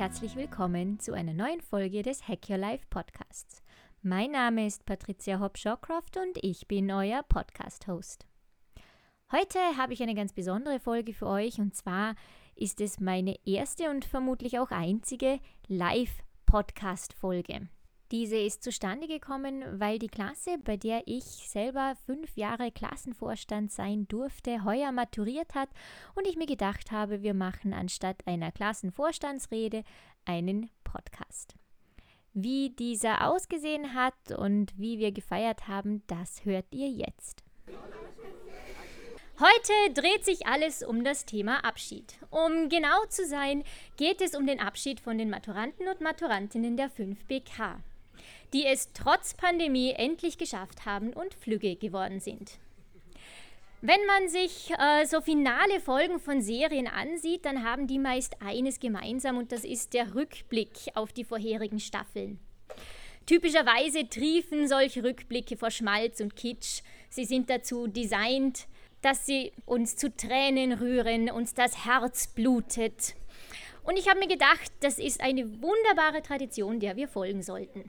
herzlich willkommen zu einer neuen Folge des Hack Your Life Podcasts. Mein Name ist Patricia Hopp-Shawcroft und ich bin euer Podcast-Host. Heute habe ich eine ganz besondere Folge für euch und zwar ist es meine erste und vermutlich auch einzige Live-Podcast-Folge. Diese ist zustande gekommen, weil die Klasse, bei der ich selber 5 Jahre Klassenvorstand sein durfte, heuer maturiert hat und ich mir gedacht habe, wir machen anstatt einer Klassenvorstandsrede einen Podcast. Wie dieser ausgesehen hat und wie wir gefeiert haben, das hört ihr jetzt. Heute dreht sich alles um das Thema Abschied. Um genau zu sein, geht es um den Abschied von den Maturanten und Maturantinnen der 5BK, die es trotz Pandemie endlich geschafft haben und flügge geworden sind. Wenn man sich so finale Folgen von Serien ansieht, dann haben die meist eines gemeinsam und das ist der Rückblick auf die vorherigen Staffeln. Typischerweise triefen solche Rückblicke vor Schmalz und Kitsch. Sie sind dazu designt, dass sie uns zu Tränen rühren, uns das Herz blutet. Und ich habe mir gedacht, das ist eine wunderbare Tradition, der wir folgen sollten.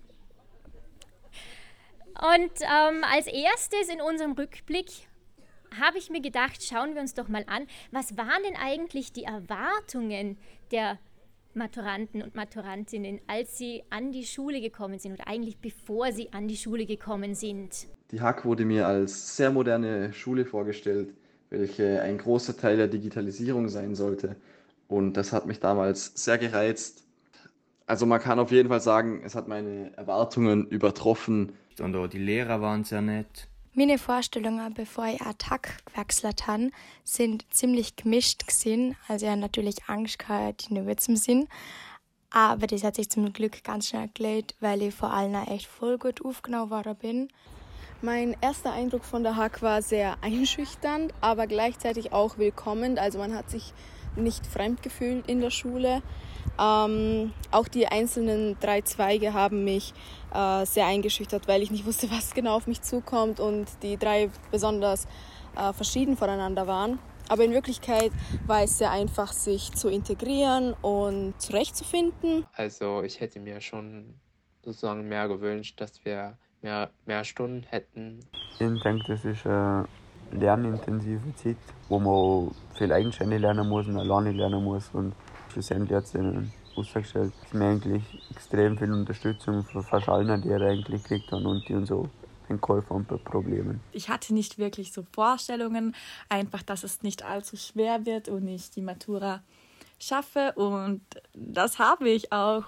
Und als erstes in unserem Rückblick habe ich mir gedacht, schauen wir uns doch mal an, was waren denn eigentlich die Erwartungen der Maturanten und Maturantinnen, als sie an die Schule gekommen sind oder eigentlich bevor sie an die Schule gekommen sind. Die HAK wurde mir als sehr moderne Schule vorgestellt, welche ein großer Teil der Digitalisierung sein sollte. Und das hat mich damals sehr gereizt. Also man kann auf jeden Fall sagen, es hat meine Erwartungen übertroffen. Und auch die Lehrer waren sehr nett. Meine Vorstellungen, bevor ich ATTAC gewechselt habe, sind ziemlich gemischt gewesen. Also ich habe natürlich Angst gehabt, die nicht zum Sinn. Aber das hat sich zum Glück ganz schnell gelegt, weil ich vor allem echt voll gut aufgenommen worden bin. Mein erster Eindruck von der HAK war sehr einschüchternd, aber gleichzeitig auch willkommend. Also man hat sich nicht fremd gefühlt in der Schule. Auch die einzelnen 3 Zweige haben mich sehr eingeschüchtert, weil ich nicht wusste, was genau auf mich zukommt und die 3 besonders verschieden voneinander waren. Aber in Wirklichkeit war es sehr einfach, sich zu integrieren und zurechtzufinden. Also ich hätte mir schon sozusagen mehr gewünscht, dass wir mehr Stunden hätten. Ich denke, das ist eine lernintensive Zeit, wo man viel eigenständig lernen muss und alleine lernen muss. Und schlussendlich hat es ihnen ausgestellt, dass wir eigentlich extrem viel Unterstützung von fast allen Lehrern eigentlich gekriegt haben und die uns auch geholfen haben bei Problemen. Ich hatte nicht wirklich so Vorstellungen, einfach, dass es nicht allzu schwer wird und ich die Matura schaffe und das habe ich auch.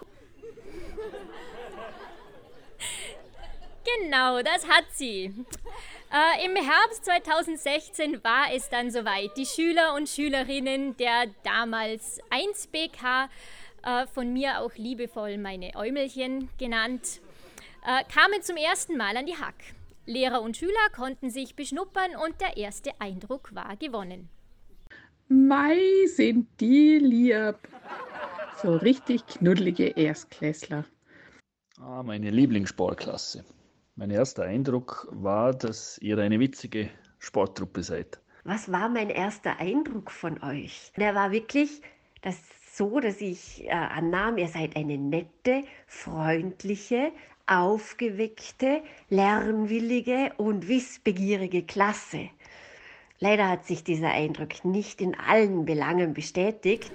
Genau, das hat sie. Im Herbst 2016 war es dann soweit. Die Schüler und Schülerinnen der damals 1BK, von mir auch liebevoll meine Äumelchen genannt, kamen zum ersten Mal an die HAK. Lehrer und Schüler konnten sich beschnuppern und der erste Eindruck war gewonnen. Mei, sind die lieb. So richtig knuddelige Erstklässler. Meine Lieblingssportklasse. Mein erster Eindruck war, dass ihr eine witzige Sporttruppe seid. Was war mein erster Eindruck von euch? Der war wirklich dass ich annahm, ihr seid eine nette, freundliche, aufgeweckte, lernwillige und wissbegierige Klasse. Leider hat sich dieser Eindruck nicht in allen Belangen bestätigt.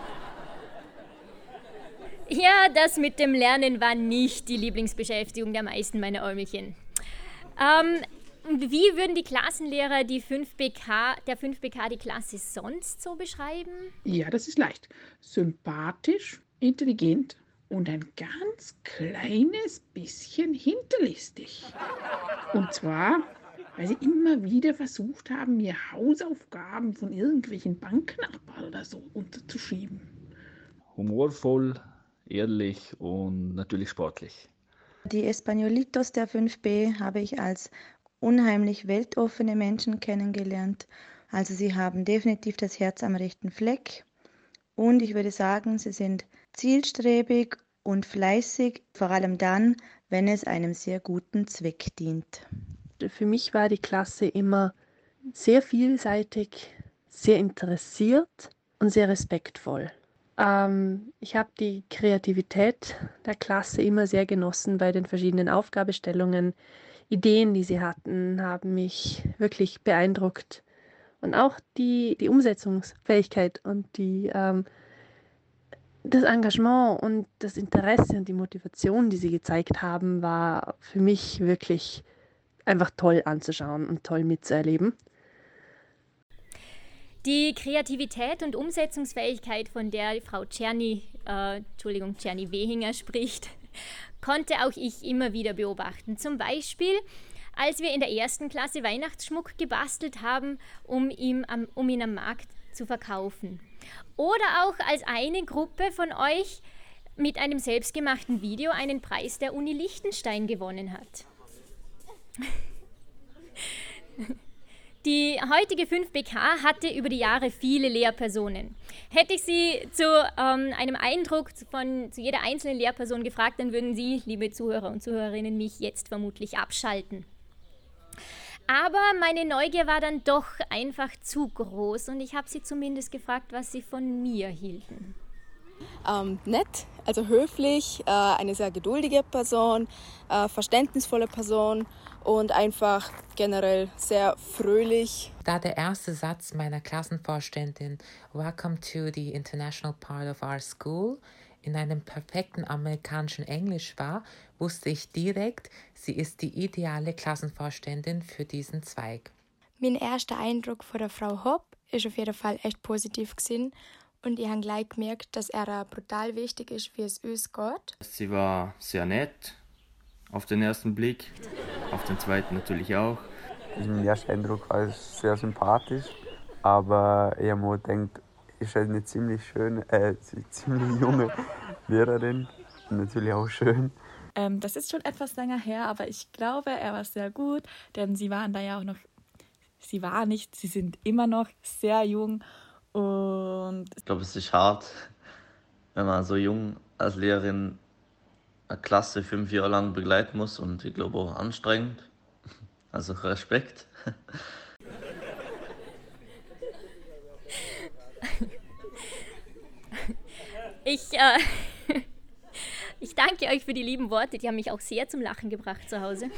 Ja, das mit dem Lernen war nicht die Lieblingsbeschäftigung der meisten meiner Äumelchen. Wie würden die Klassenlehrer der 5BK die Klasse sonst so beschreiben? Ja, das ist leicht. Sympathisch, intelligent und ein ganz kleines bisschen hinterlistig. Und zwar, weil sie immer wieder versucht haben, mir Hausaufgaben von irgendwelchen Banknachbarn oder so unterzuschieben. Humorvoll, ehrlich und natürlich sportlich. Die Españolitos der 5B habe ich als unheimlich weltoffene Menschen kennengelernt. Also sie haben definitiv das Herz am rechten Fleck. Und ich würde sagen, sie sind zielstrebig und fleißig, vor allem dann, wenn es einem sehr guten Zweck dient. Für mich war die Klasse immer sehr vielseitig, sehr interessiert und sehr respektvoll. Ich habe die Kreativität der Klasse immer sehr genossen bei den verschiedenen Aufgabestellungen. Ideen, die sie hatten, haben mich wirklich beeindruckt. Und auch die Umsetzungsfähigkeit und das Engagement und das Interesse und die Motivation, die sie gezeigt haben, war für mich wirklich einfach toll anzuschauen und toll mitzuerleben. Die Kreativität und Umsetzungsfähigkeit, von der Frau Czerny Wehinger spricht, konnte auch ich immer wieder beobachten. Zum Beispiel, als wir in der 1. Klasse Weihnachtsschmuck gebastelt haben, um ihn am Markt zu verkaufen. Oder auch als eine Gruppe von euch mit einem selbstgemachten Video einen Preis der Uni Liechtenstein gewonnen hat. Die heutige 5BK hatte über die Jahre viele Lehrpersonen. Hätte ich Sie zu einem Eindruck zu jeder einzelnen Lehrperson gefragt, dann würden Sie, liebe Zuhörer und Zuhörerinnen, mich jetzt vermutlich abschalten. Aber meine Neugier war dann doch einfach zu groß und ich habe Sie zumindest gefragt, was Sie von mir hielten. Nett, also höflich, eine sehr geduldige Person, verständnisvolle Person und einfach generell sehr fröhlich. Da der erste Satz meiner Klassenvorständin "Welcome to the international part of our school" in einem perfekten amerikanischen Englisch war, wusste ich direkt, sie ist die ideale Klassenvorständin für diesen Zweig. Mein erster Eindruck von der Frau Hopp ist auf jeden Fall echt positiv gewesen. Und ich habe gleich gemerkt, dass er brutal wichtig ist, wie es uns geht. Sie war sehr nett, auf den ersten Blick, auf den zweiten natürlich auch. Mein erster Eindruck war sehr sympathisch, aber ich habe mir gedacht, ist eine ziemlich junge Lehrerin und natürlich auch schön. Das ist schon etwas länger her, aber ich glaube, er war sehr gut, denn sie sind immer noch sehr jung. Und ich glaube, es ist hart, wenn man so jung als Lehrerin eine Klasse 5 Jahre lang begleiten muss und ich glaube auch anstrengend. Also Respekt. Ich danke euch für die lieben Worte, die haben mich auch sehr zum Lachen gebracht zu Hause.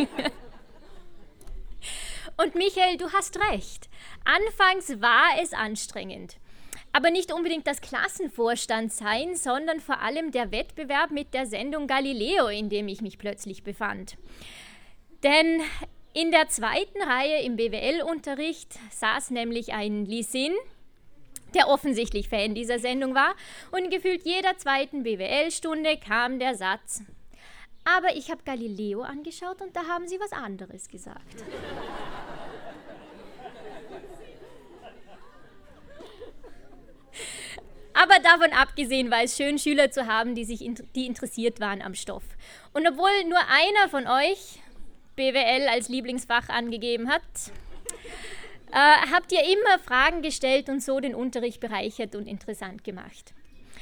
Und Michael, du hast recht. Anfangs war es anstrengend. Aber nicht unbedingt das Klassenvorstand sein, sondern vor allem der Wettbewerb mit der Sendung Galileo, in dem ich mich plötzlich befand. Denn in der 2. Reihe im BWL-Unterricht saß nämlich ein Lisin, der offensichtlich Fan dieser Sendung war, und gefühlt jeder 2. BWL-Stunde kam der Satz: Aber ich habe Galileo angeschaut und da haben sie was anderes gesagt. Aber davon abgesehen war es schön, Schüler zu haben, die interessiert waren am Stoff. Und obwohl nur einer von euch BWL als Lieblingsfach angegeben hat, habt ihr immer Fragen gestellt und so den Unterricht bereichert und interessant gemacht.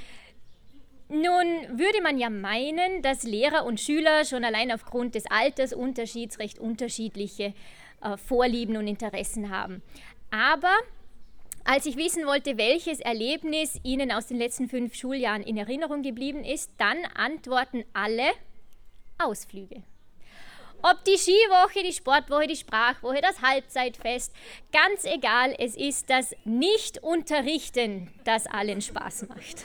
Nun würde man ja meinen, dass Lehrer und Schüler schon allein aufgrund des Altersunterschieds recht unterschiedliche Vorlieben und Interessen haben. Aber als ich wissen wollte, welches Erlebnis Ihnen aus den letzten 5 Schuljahren in Erinnerung geblieben ist, dann antworten alle: Ausflüge. Ob die Skiwoche, die Sportwoche, die Sprachwoche, das Halbzeitfest, ganz egal, es ist das Nicht-Unterrichten, das allen Spaß macht.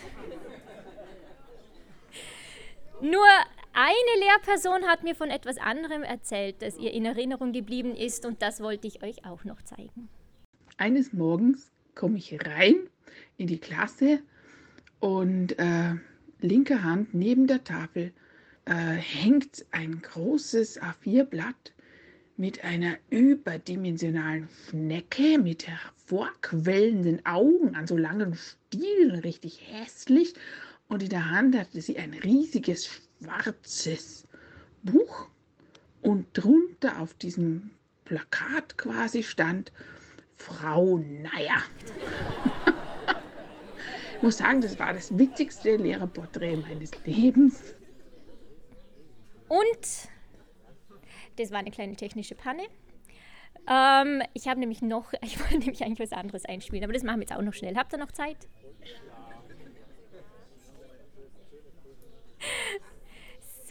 Nur eine Lehrperson hat mir von etwas anderem erzählt, das ihr in Erinnerung geblieben ist, und das wollte ich euch auch noch zeigen. Eines Morgens komme ich rein in die Klasse und linker Hand neben der Tafel hängt ein großes A4-Blatt mit einer überdimensionalen Schnecke mit hervorquellenden Augen an so langen Stielen, richtig hässlich. Und in der Hand hatte sie ein riesiges schwarzes Buch und drunter auf diesem Plakat quasi stand Frau Neier. Ich muss sagen, das war das witzigste Lehrerporträt meines Lebens. Und das war eine kleine technische Panne. Ich wollte nämlich eigentlich was anderes einspielen, aber das machen wir jetzt auch noch schnell. Habt ihr noch Zeit?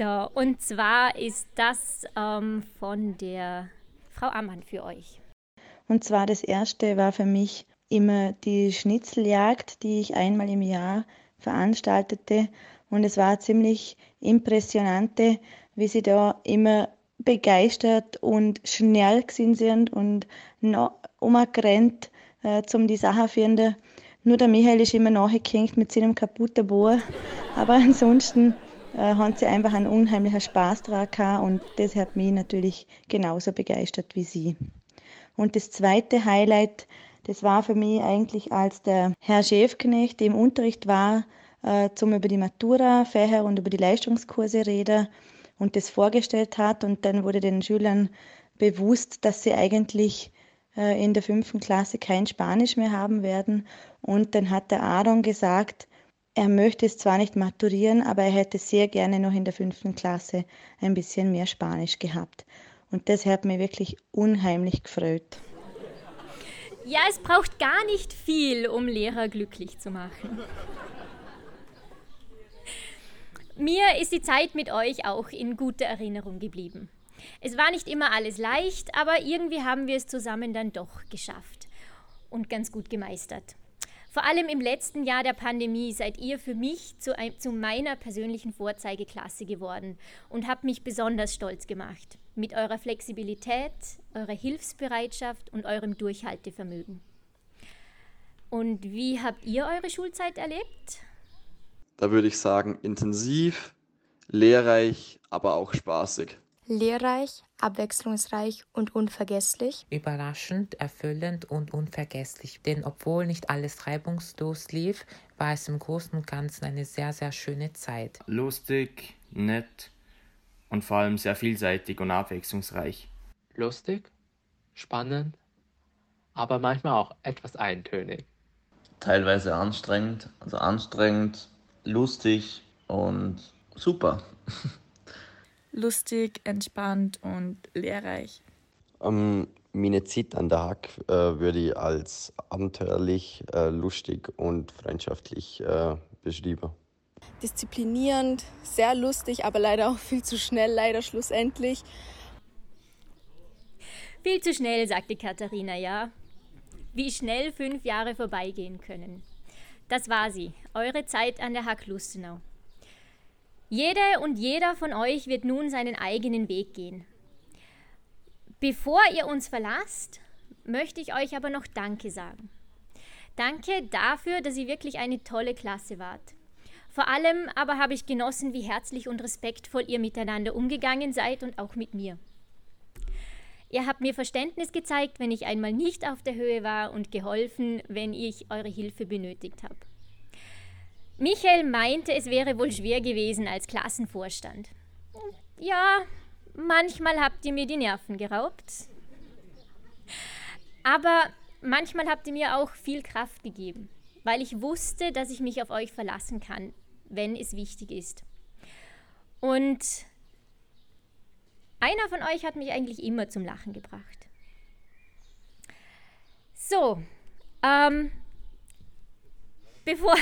So, und zwar ist das von der Frau Ammann für euch. Und zwar das erste war für mich immer die Schnitzeljagd, die ich einmal im Jahr veranstaltete. Und es war ziemlich impressionante, wie sie da immer begeistert und schnell gewesen sind und noch umgerannt zum die Sache finden. Nur der Michael ist immer nachgehängt mit seinem kaputten Bohr. Aber ansonsten haben sie einfach einen unheimlichen Spaß daran gehabt und das hat mich natürlich genauso begeistert wie sie. Und das zweite Highlight, das war für mich eigentlich, als der Herr Schäfknecht im Unterricht war, zum über die Matura-Fächer und über die Leistungskurse reden und das vorgestellt hat. Und dann wurde den Schülern bewusst, dass sie eigentlich in der 5. Klasse kein Spanisch mehr haben werden. Und dann hat der Aaron gesagt, er möchte es zwar nicht maturieren, aber er hätte sehr gerne noch in der 5. Klasse ein bisschen mehr Spanisch gehabt. Und das hat mich wirklich unheimlich gefreut. Ja, es braucht gar nicht viel, um Lehrer glücklich zu machen. Mir ist die Zeit mit euch auch in guter Erinnerung geblieben. Es war nicht immer alles leicht, aber irgendwie haben wir es zusammen dann doch geschafft und ganz gut gemeistert. Vor allem im letzten Jahr der Pandemie seid ihr für mich zu meiner persönlichen Vorzeigeklasse geworden und habt mich besonders stolz gemacht. Mit eurer Flexibilität, eurer Hilfsbereitschaft und eurem Durchhaltevermögen. Und wie habt ihr eure Schulzeit erlebt? Da würde ich sagen, intensiv, lehrreich, aber auch spaßig. Lehrreich, abwechslungsreich und unvergesslich. Überraschend, erfüllend und unvergesslich. Denn obwohl nicht alles reibungslos lief, war es im Großen und Ganzen eine sehr, sehr schöne Zeit. Lustig, nett und vor allem sehr vielseitig und abwechslungsreich. Lustig, spannend, aber manchmal auch etwas eintönig. Teilweise anstrengend, lustig und super. Lustig, entspannt und lehrreich. Meine Zeit an der Hack würde ich als abenteuerlich, lustig und freundschaftlich beschreiben. Disziplinierend, sehr lustig, aber leider auch viel zu schnell, leider schlussendlich. Viel zu schnell, sagte Katharina, ja. Wie schnell 5 Jahre vorbeigehen können. Das war sie, eure Zeit an der Hack Lustenau. Jede und jeder von euch wird nun seinen eigenen Weg gehen. Bevor ihr uns verlasst, möchte ich euch aber noch Danke sagen. Danke dafür, dass ihr wirklich eine tolle Klasse wart. Vor allem aber habe ich genossen, wie herzlich und respektvoll ihr miteinander umgegangen seid und auch mit mir. Ihr habt mir Verständnis gezeigt, wenn ich einmal nicht auf der Höhe war und geholfen, wenn ich eure Hilfe benötigt habe. Michael meinte, es wäre wohl schwer gewesen als Klassenvorstand. Ja, manchmal habt ihr mir die Nerven geraubt. Aber manchmal habt ihr mir auch viel Kraft gegeben, weil ich wusste, dass ich mich auf euch verlassen kann, wenn es wichtig ist. Und einer von euch hat mich eigentlich immer zum Lachen gebracht. So, bevor...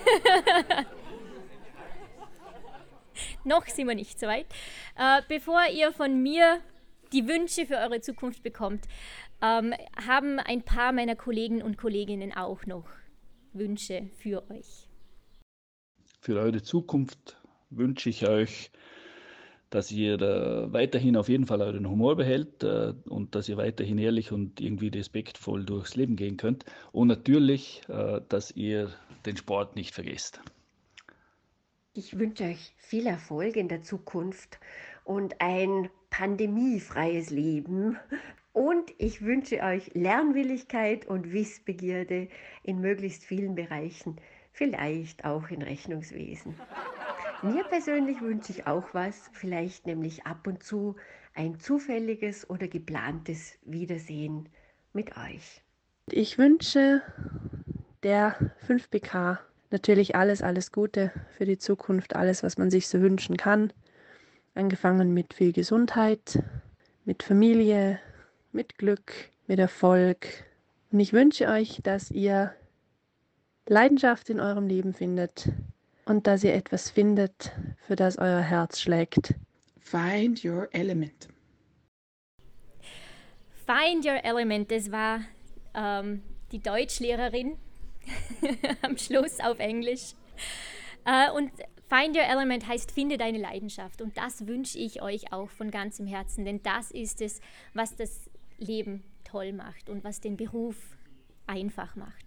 Noch sind wir nicht so weit. Bevor ihr von mir die Wünsche für eure Zukunft bekommt, haben ein paar meiner Kollegen und Kolleginnen auch noch Wünsche für euch. Für eure Zukunft wünsche ich euch, dass ihr weiterhin auf jeden Fall euren Humor behält und dass ihr weiterhin ehrlich und irgendwie respektvoll durchs Leben gehen könnt. Und natürlich, dass ihr den Sport nicht vergesst. Ich wünsche euch viel Erfolg in der Zukunft und ein pandemiefreies Leben. Und ich wünsche euch Lernwilligkeit und Wissbegierde in möglichst vielen Bereichen, vielleicht auch in Rechnungswesen. Mir persönlich wünsche ich auch was, vielleicht nämlich ab und zu ein zufälliges oder geplantes Wiedersehen mit euch. Ich wünsche der 5BK natürlich alles Gute für die Zukunft, alles, was man sich so wünschen kann. Angefangen mit viel Gesundheit, mit Familie, mit Glück, mit Erfolg. Und ich wünsche euch, dass ihr Leidenschaft in eurem Leben findet und dass ihr etwas findet, für das euer Herz schlägt. Find your element. Find your element, das war die Deutschlehrerin am Schluss auf Englisch. Und Find your element heißt, finde deine Leidenschaft. Und das wünsche ich euch auch von ganzem Herzen, denn das ist es, was das Leben toll macht und was den Beruf einfach macht.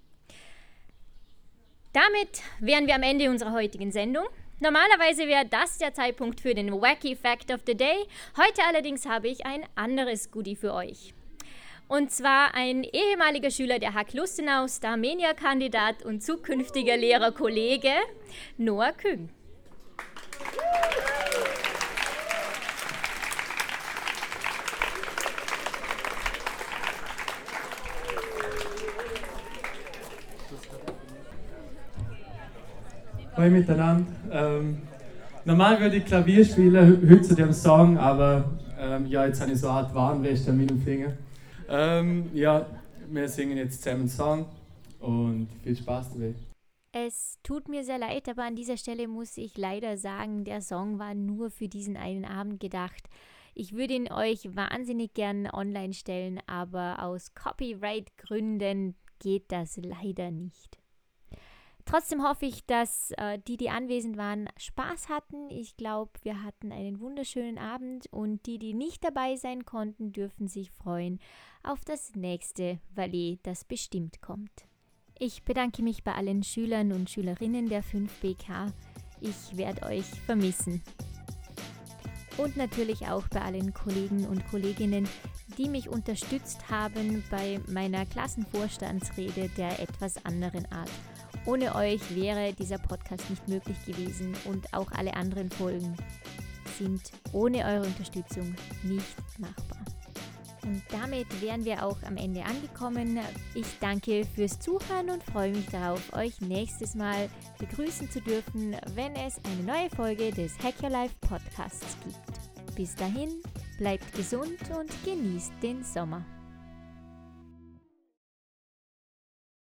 Damit wären wir am Ende unserer heutigen Sendung. Normalerweise wäre das der Zeitpunkt für den Wacky Fact of the Day. Heute allerdings habe ich ein anderes Goodie für euch. Und zwar ein ehemaliger Schüler der HAK Lustenau, Starmania-Kandidat und zukünftiger Lehrerkollege Noah Küng. Hallo miteinander. Normal würde ich Klavier spielen, heute zu dem Song, aber jetzt habe ich so eine Art Warnweste an meinem Finger. Wir singen jetzt zusammen einen Song und viel Spaß dabei. Es tut mir sehr leid, aber an dieser Stelle muss ich leider sagen, der Song war nur für diesen einen Abend gedacht. Ich würde ihn euch wahnsinnig gern online stellen, aber aus Copyright-Gründen geht das leider nicht. Trotzdem hoffe ich, dass die anwesend waren, Spaß hatten. Ich glaube, wir hatten einen wunderschönen Abend und die nicht dabei sein konnten, dürfen sich freuen auf das nächste Valet, das bestimmt kommt. Ich bedanke mich bei allen Schülern und Schülerinnen der 5BK. Ich werde euch vermissen. Und natürlich auch bei allen Kollegen und Kolleginnen, die mich unterstützt haben bei meiner Klassenvorstandsrede der etwas anderen Art. Ohne euch wäre dieser Podcast nicht möglich gewesen und auch alle anderen Folgen sind ohne eure Unterstützung nicht machbar. Und damit wären wir auch am Ende angekommen. Ich danke fürs Zuhören und freue mich darauf, euch nächstes Mal begrüßen zu dürfen, wenn es eine neue Folge des Hack Your Life Podcasts gibt. Bis dahin, bleibt gesund und genießt den Sommer.